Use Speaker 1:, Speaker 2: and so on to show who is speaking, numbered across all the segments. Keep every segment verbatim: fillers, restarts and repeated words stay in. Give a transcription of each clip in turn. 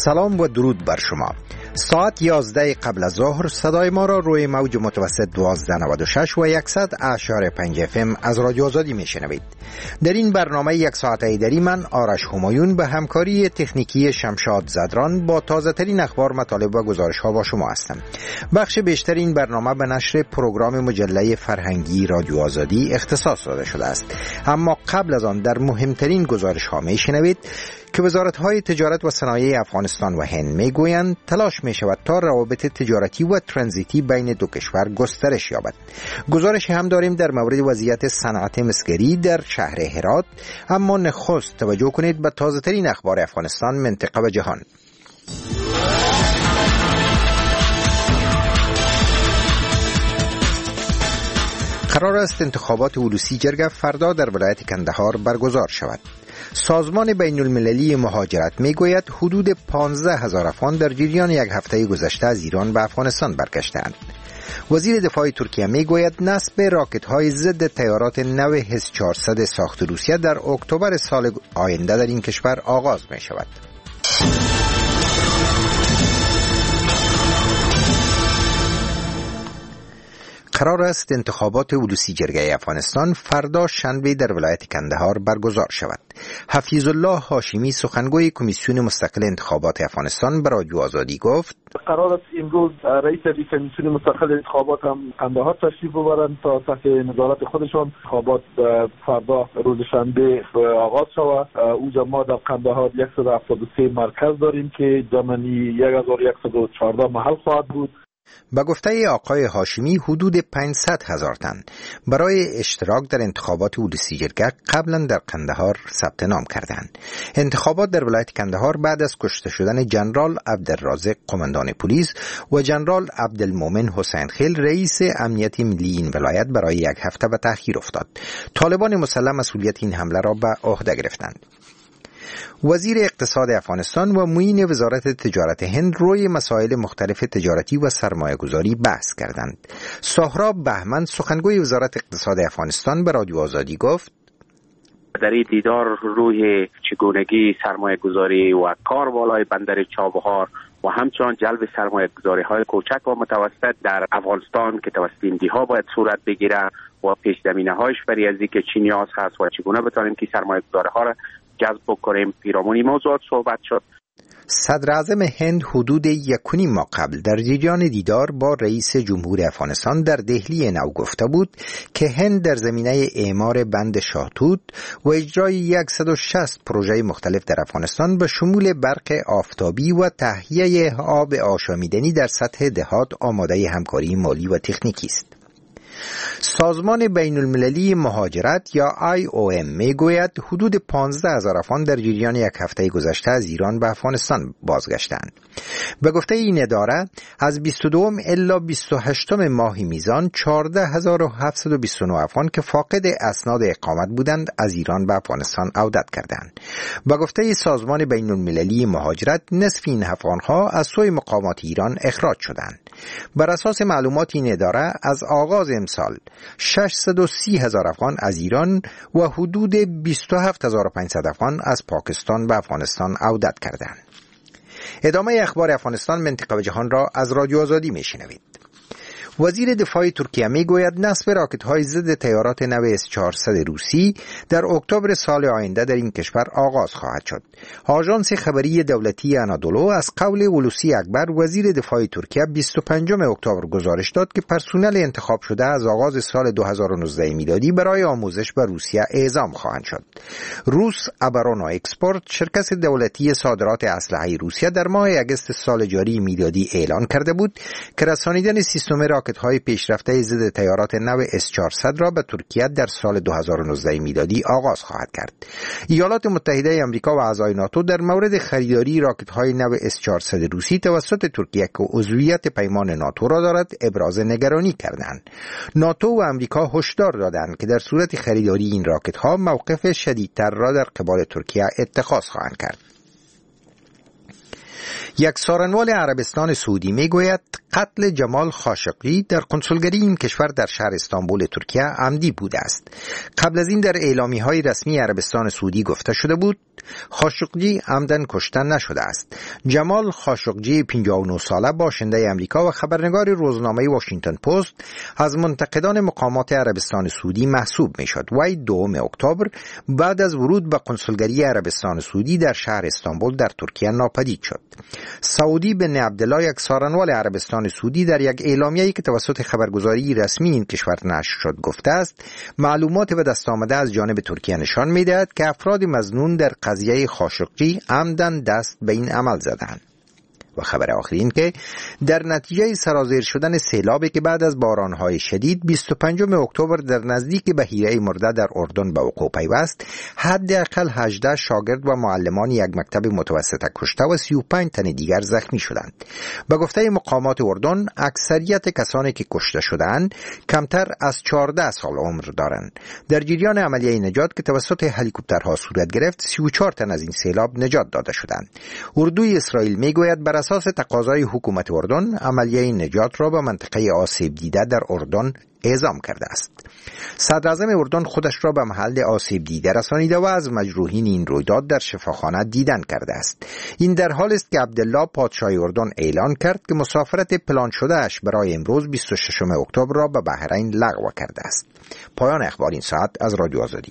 Speaker 1: سلام و درود بر شما. ساعت یازده قبل از ظهر صدای ما را روی موج متوسط دوازده نود و شش و صد اشاره پنج اف ام از رادیو آزادی میشنوید. در این برنامه یک ساعته ایدری من آرش همایون به همکاری تکنیکی شمشاد زدران با تازه ترین اخبار، مطالب و گزارش ها با شما هستم. بخش بیشتر این برنامه به نشر پروگرام مجله فرهنگی رادیو آزادی اختصاص داده شده است. اما قبل از آن در مهمترین گزارش ها میشنوید که وزارت‌های تجارت و صنایع افغانستان و هند میگویند تلاش می‌شود تا روابط تجارتی و ترانزیتی بین دو کشور گسترش یابد. گزارش هم داریم در مورد وضعیت صنعت مسگری در شهر هرات، اما نخست توجه کنید به تازه‌ترین اخبار افغانستان، منطقه و جهان. قرار است انتخابات اولوسی جرگه فردا در ولایت کندهار برگزار شود. سازمان بین المللی مهاجرت می گوید حدود پانزده هزار افغان در جریان یک هفته گذشته از ایران به افغانستان برگشتند. وزیر دفاع ترکیه می گوید نصب راکت های ضد تیارات نو اس چهارصد ساخت روسیه در اکتبر سال آینده در این کشور آغاز می شود. قرار است انتخابات اولوسی جرگه افغانستان فردا شنبه در ولایت کندهار برگزار شود. حفیظ الله هاشمی سخنگوی کمیسیون مستقل انتخابات افغانستان به رادیو آزادی گفت
Speaker 2: قرار است امروز رئیس کمیسیون مستقل انتخابات هم کندهار تشریف ببرند تا تحت نظارت خودشان انتخابات فردا روز شنبه آغاز شود. اوجا ما در کندهار صد و هفتاد و سه مرکز داریم که جمعی یک هزار و صد و چهارده محل خواهد بود.
Speaker 1: با گفته آقای هاشمی حدود پانصد هزار تن برای اشتراک در انتخابات اولوسی جرگه قبلا در کندهار ثبت نام کردند. انتخابات در ولایت کندهار بعد از کشته شدن جنرال عبدالرازق قماندان پلیس و جنرال عبدالمومن حسین خیل رئیس امنیت ملی این ولایت برای یک هفته به تأخیر افتاد. طالبان مسلح مسئولیت این حمله را به عهده گرفتند. وزیر اقتصاد افغانستان و معین وزارت تجارت هند روی مسائل مختلف تجارتی و سرمایه گذاری بحث کردند. سهراب بهمن سخنگوی وزارت اقتصاد افغانستان به رادیو آزادی گفت
Speaker 3: در این دیدار روی چگونگی سرمایه گذاری و کار بالای بندر چابهار و همچنان جلب سرمایه گذاری های کوچک و متوسط در افغانستان که توسط هندی ها باید صورت بگیره و پیش زمینه هایش برای از اینکه چی نیاز هست و چگونه بتانیم که سرمایه گذاری ها را جذب بکنیم، پیرامون موضوعات صحبت شد.
Speaker 1: صدر اعظم هند حدود یک و نیم ماه قبل در جریان دیدار با رئیس جمهور افغانستان در دهلی نو گفته بود که هند در زمینه اعمار بند شاهتوت و اجرای صد و شصت پروژه مختلف در افغانستان به شمول برق آفتابی و تهیه آب آشامیدنی در سطح دهات آماده همکاری مالی و تکنیکی است. سازمان بین المللی مهاجرت یا آی او ام می گوید حدود پانزده هزار افغان در جریان یک هفته گذشته از ایران به افغانستان بازگشتند. به گفته این اداره از بیست و دو الی بیست و هشت ماه میزان چهارده هزار و هفتصد و بیست و نه افغان که فاقد اسناد اقامت بودند از ایران به افغانستان عودت کردند. به گفته سازمان بین المللی مهاجرت نصف این افغانها از سوی مقامات ایران اخراج شدند. بر اساس معلومات این اداره از آغاز امسال ششصد و سی هزار افغان از ایران و حدود بیست و هفت هزار و پانصد افغان از پاکستان به افغانستان عودت کردند. ادامه اخبار افغانستان، منطقه و جهان را از رادیو آزادی میشنوید. وزیر دفاع ترکیه میگوید نصب راکت‌های ضد تیارات نو اس چهارصد روسی در اکتبر سال آینده در این کشور آغاز خواهد شد. آژانس خبری دولتی آنادولو از قول هولوسی اکبر وزیر دفاع ترکیه بیست و پنجم اکتبر گزارش داد که پرسنل انتخاب شده از آغاز سال دو هزار و نوزده میلادی برای آموزش به روسیه اعزام خواهند شد. روس ابرونو اکسپورت، شرکت دولتی صادرات اسلحه روسیه، در ماه اگست سال جاری میلادی اعلان کرده بود که رسانیدن سیستم راکت‌های پیشرفته ضد تیارات نو اس چهارصد را به ترکیه در سال دو هزار و نوزده میلادی آغاز خواهد کرد. ایالات متحده آمریکا و اعضای ناتو در مورد خریداری راکت‌های نو اس چهارصد روسی توسط ترکیه که عضویت پیمان ناتو را دارد ابراز نگرانی کردند. ناتو و آمریکا هشدار دادند که در صورت خریداری این راکت‌ها موقف شدیدتر را در قبال ترکیه اتخاذ خواهند کرد. یک سارنوال عربستان سعودی میگوید قتل جمال خاشقی در کنسولگری این کشور در شهر استانبول ترکیه عمدی بوده است. قبل از این در اعلامیه‌های رسمی عربستان سعودی گفته شده بود خاشقجی عمدن کشته نشده است. جمال خاشقجی پنجاه و نه ساله باشنده امریکا و خبرنگار روزنامه واشنگتن پست از منتقدان مقامات عربستان سعودی محسوب می شد. وی دوم اکتبر بعد از ورود به قنصلگری عربستان سعودی در شهر استانبول در ترکیه ناپدید شد. سعودی بن عبدالله، یک سارنوال عربستان سعودی، در یک اعلامیه‌ای که توسط خبرگزاری رسمی این کشور نشر شد گفته است معلومات به دست آمده از جانب ترکیه نشان می‌دهد که افراد مظنون در قضیه خاشقجی عمدن دست به این عمل زدند. و خبر آخری این که در نتیجه سرازیر شدن سیلابی که بعد از بارانهای شدید بیست و پنجم اکتبر در نزدیک بحیره مرده در اردن به وقوع پیوست، حداقل هجده شاگرد و معلمان یک مکتب متوسطه کشته و سی و پنج تن دیگر زخمی شدند. به گفته مقامات اردن، اکثریت کسانی که کشته شدند کمتر از چهارده سال عمر دارند. در جریان عملیه نجات که توسط هلیکوپترها صورت گرفت، سی و چهار تن از این سیلاب نجات داده شدند. اردوی اسرائیل میگوید بر اساس تقاضای حکومت اردن عملیه نجات را به منطقه آسیب دیده در اردن اعزام کرده است. صدر اعظم اردن خودش را به محل آسیب دیده رسانیده و از مجروحین این رویداد در شفاخانه دیدن کرده است. این در حال است که عبدالله پادشاه اردن اعلان کرد که مسافرت پلان شده اش برای امروز بیست و ششم اکتبر را به بحرین لغو کرده است. پایان اخبار این ساعت از رادیو آزادی.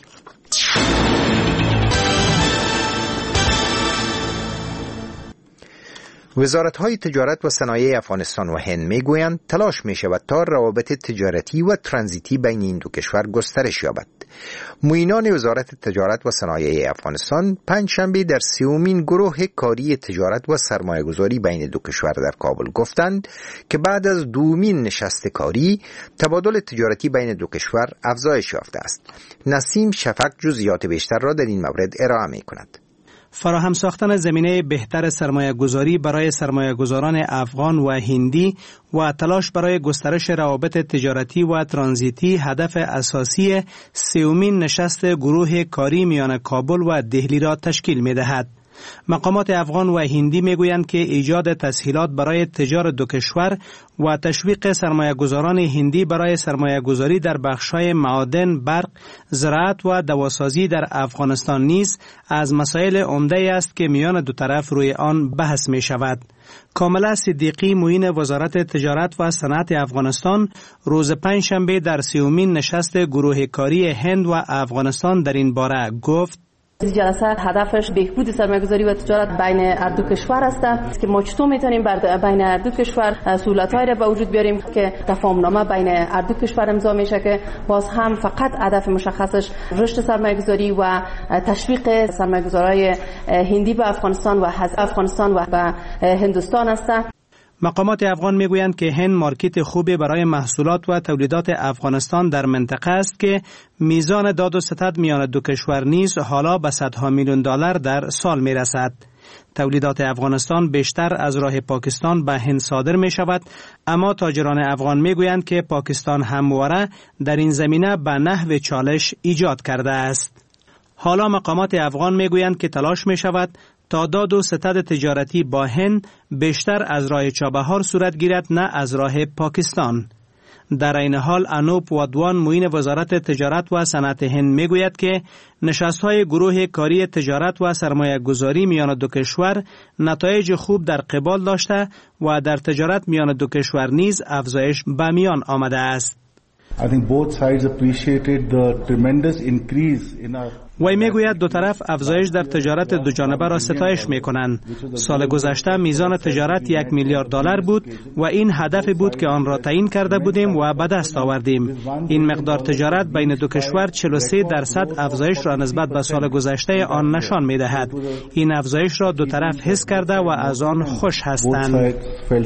Speaker 1: وزارت‌های تجارت و صنایع افغانستان و هند می‌گویند تلاش می‌شود تا روابط تجارتی و ترانزیتی بین این دو کشور گسترش یابد. معینان وزارت تجارت و صنایع افغانستان پنجشنبه در سومین گروه کاری تجارت و سرمایه‌گذاری بین دو کشور در کابل گفتند که بعد از دومین نشست کاری تبادل تجارتی بین دو کشور افزایش یافته است. نسیم شفق جزئیات بیشتر را در این مورد ارائه می‌کند.
Speaker 4: فراهم ساختن زمینه بهتر سرمایه گذاری برای سرمایه گذاران افغان و هندی و تلاش برای گسترش روابط تجارتی و ترانزیتی هدف اساسی سومین نشست گروه کاری میان کابل و دهلی را تشکیل می دهد. مقامات افغان و هندی میگویند که ایجاد تسهیلات برای تجار دو کشور و تشویق سرمایه‌گذاران هندی برای سرمایه‌گذاری در بخش‌های معادن، برق، زراعت و دواسازی در افغانستان نیز از مسائل عمده است که میان دو طرف روی آن بحث می‌شود. کاملا صدیقی، معین وزارت تجارت و صنعت افغانستان، روز پنجشنبه در سومین نشست گروه کاری هند و افغانستان در این باره گفت:
Speaker 5: جلسه هدفش بهبود سرمایه‌گذاری و تجارت بین هر دو کشور است که ما چطور میتونیم بین هر دو کشور سهولت‌هایی را به وجود بیاریم که تفاهمنامه بین هر دو کشور امضا میشه که باز هم فقط هدف مشخصش رشد سرمایه‌گذاری و تشویق سرمایه‌گذارای هندی به افغانستان و از افغانستان و به هندوستان است.
Speaker 4: مقامات افغان میگویند که هند مارکت خوبی برای محصولات و تولیدات افغانستان در منطقه است که میزان داد و ستد میان دو کشور نیز حالا به صدها میلیون دلار در سال میرسد. تولیدات افغانستان بیشتر از راه پاکستان به هند صادر می شود، اما تاجران افغان می گویند که پاکستان همواره در این زمینه به نحو چالش ایجاد کرده است. حالا مقامات افغان می گویند که تلاش می شود تا داد و ستد تجارتی با هند بیشتر از راه چابهار صورت گیرد، نه از راه پاکستان. در این حال انوپ وادوان، معین وزارت تجارت و صنعت هند میگوید که نشست‌های گروه کاری تجارت و سرمایه گذاری میان دو کشور نتایج خوب در قبال داشته و در تجارت میان دو کشور نیز افزایش به میان آمده است.
Speaker 6: I think both sides appreciated the tremendous increase in our
Speaker 4: وی میگوید دو طرف افزایش در تجارت دو جانبه را ستایش میکنند. سال گذشته میزان تجارت یک میلیارد دلار بود و این هدف بود که آن را تعیین کرده بودیم و به دست آوردیم. این مقدار تجارت بین دو کشور چهل و سه درصد افزایش را نسبت به سال گذشته آن نشان میدهد. این افزایش را دو طرف حس کرده و از آن خوش هستند.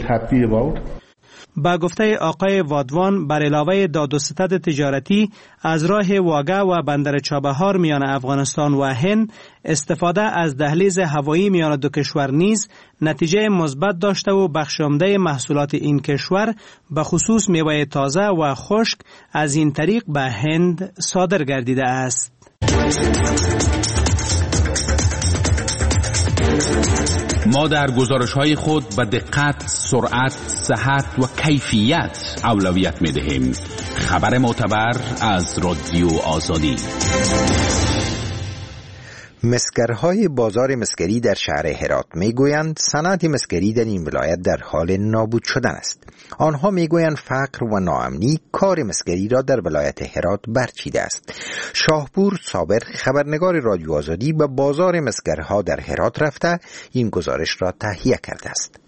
Speaker 4: با گفته آقای وادوان، بر علاوه داد و ستد تجارتی از راه واگه و بندر چابهار میان افغانستان و هند، استفاده از دهلیز هوایی میان دو کشور نیز نتیجه مثبت داشته و بخش عمده محصولات این کشور به خصوص میوه تازه و خشک از این طریق به هند صادر گردیده است.
Speaker 7: ما در گزارش‌های خود به دقت، سرعت، صحت و کیفیت اولویت می‌دهیم. خبر معتبر از رادیو آزادی.
Speaker 1: مسگرهای بازار مسگری در شهر هرات میگویند صنعت مسگری در این ولایت در حال نابود شدن است. آنها میگویند فقر و ناامنی کار مسگری را در ولایت هرات برچیده است. شاهپور صابر خبرنگار رادیو آزادی به بازار مسگرها در هرات رفته این گزارش را تهیه کرده است.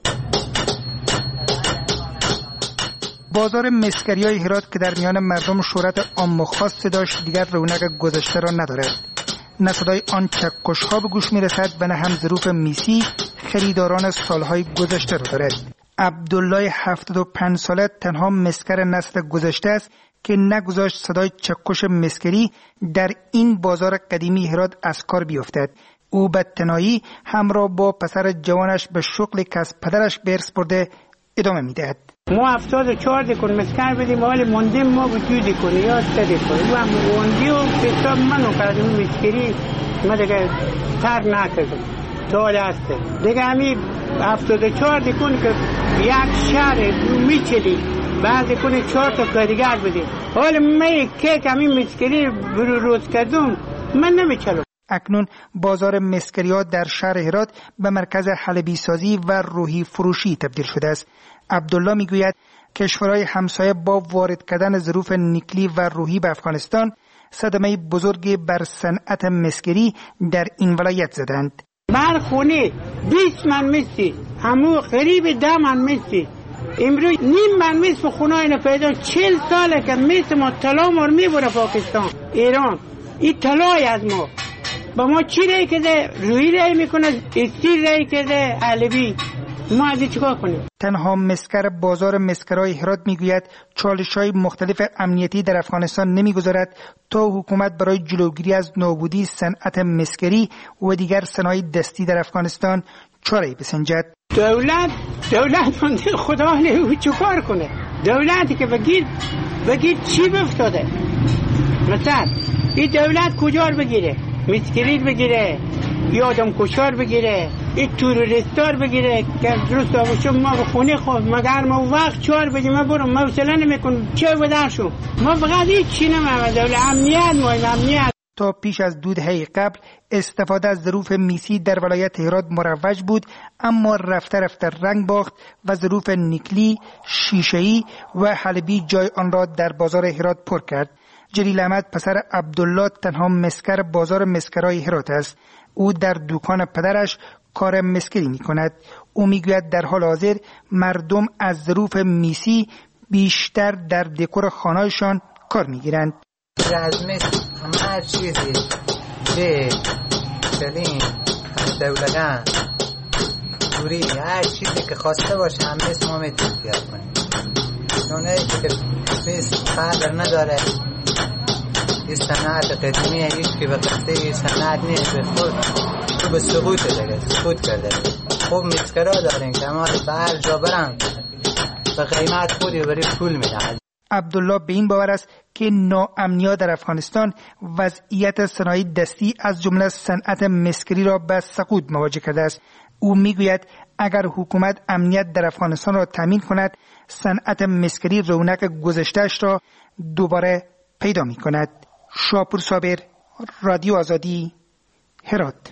Speaker 8: بازار مسگریای هرات که در میان مردم شهرت عام و خاص داشت دیگر رونق گذشته را ندارد. نه صدای آن چکش‌ها به گوش می‌رسد و نه هم ظروف میسی خریداران سالهای گذشته را دارد. عبدالله هفتاد و پنج ساله تنها مسگر نسل گذشته است که نگذاشت صدای چکش مسگری در این بازار قدیمی هرات از کار بیفتد. او به تنهایی همراه با پسر جوانش به شغل که از پدرش به ارث برده ادامه می‌دهد.
Speaker 9: ما هفتاد و چهار دکون مسکر بدیم ولی موندیم ما وجودی کنیم یا استدی کنیم و موندی و حساب منو کردیم مسکری ما دیگه تر نکردیم تاله هسته دیگه همی هفتاد و چهار دکون که یک شهر میچلی بعد دکون چهار تا کارگر بدیم ولی من که کمی مسکری برو روز کردم من نمیچلم.
Speaker 8: اکنون بازار مسگری‌ها در شهر هرات به مرکز حلبی سازی و روحی فروشی تبدیل شده است. عبدالله میگوید کشورهای همسایه با وارد کردن ظروف نیکلی و روحی به افغانستان صدمه بزرگی بر صنعت مسگری در این ولایت زدند.
Speaker 9: بر خونه بیست من میسی همو قریب ده من میسی امروز نیم من میس به خونه اینو پیدا چل ساله که میس ما طلا مار میبره پاکستان ایران این طلای از ما با ما چی رای کده روی رای میکنه استیر رای کده علوی ما از چیکار کنیم؟
Speaker 8: تنها مسگر بازار مسگرهای هرات میگوید چالش‌های مختلف امنیتی در افغانستان نمیگذارد تا حکومت برای جلوگیری از نابودی صنعت مسگری و دیگر صنایع دستی در افغانستان چاره‌ای بسنجد.
Speaker 9: دولت دولت مونده خدا نمی‌دونه چیکار کنه. دولتی که بگیر بگیر چی بفتاده؟ مثلا این دولت کجا رو بگیره؟ مسگری بگیره یا آدم کشار بگیره این توریستار بگیره که درست باشه ما به خونه خود مگر ما وقت چهار بجه ما برم ما وصله نمیکنم چه بدرشو ما فقط هیچ چی نمی‌دونم دوله امنیت مهم امنیت.
Speaker 8: تا پیش از دو دهه قبل استفاده از ظروف میسی در ولایت هرات مروج بود اما رفته رفته رنگ باخت و ظروف نیکلی، شیشه‌ای و حلبی جای آن را در بازار هرات پر کرد. جلیل احمد پسر عبدالله تنها مسگر بازار مسگرهای هرات است. او در دکان پدرش کار مسگری می کند. او می گوید در حال حاضر مردم از ظروف میسی بیشتر در دکور خانه‌شان کار می گیرند.
Speaker 10: از مس هر چیزی که سلیم دولگان دوری هر چیزی که خواسته باشه هم مس ما میتونیم تیار کنیم اونایی که مس قدر نداره این صنعت قدیمی هیچ که به قصده این صنعت نیست به خود تو به سقوط دیگه سقوط کرده. خوب مسگرها دارین که ما به هر جا برن به قیمت خودی برای پول میدن.
Speaker 8: عبدالله به این باور است که ناامنی‌ها در افغانستان وضعیت صنایع دستی از جمله صنعت مسگری را به سقوط مواجه کرده است. او میگوید اگر حکومت امنیت در افغانستان را تامین کند صنعت مسگری رونق گذشته‌اش را دوباره پیدا می کند. شاپور صابر، رادیو آزادی، هرات.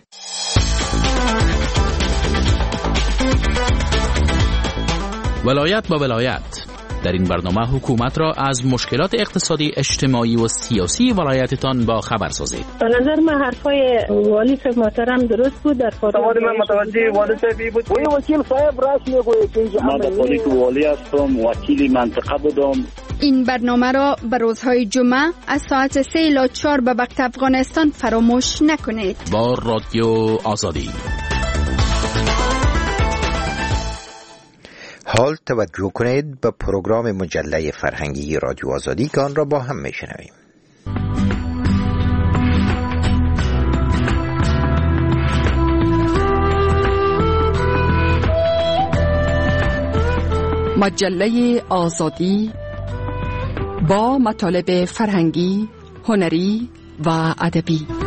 Speaker 11: ولایت با ولایت در این برنامه حکومت را از مشکلات اقتصادی، اجتماعی و سیاسی ولایتتان با خبر سازید.
Speaker 12: به نظر من حرفای والی صاحب محترم درست بود. در
Speaker 13: سوال من متوجه والی صاحبی بود. وی وکیل صاحب راست میگوید که اینجا من خودی تو والی هستم، وکیل منطقه بودم.
Speaker 14: این برنامه را به روزهای جمعه از ساعت سه الی چهار به وقت افغانستان فراموش نکنید.
Speaker 11: با رادیو آزادی.
Speaker 1: حال توجه کنید به پروگرام مجله فرهنگی رادیو آزادی که آن را با هم میشنویم.
Speaker 15: مجله آزادی با مطالب فرهنگی، هنری و ادبی.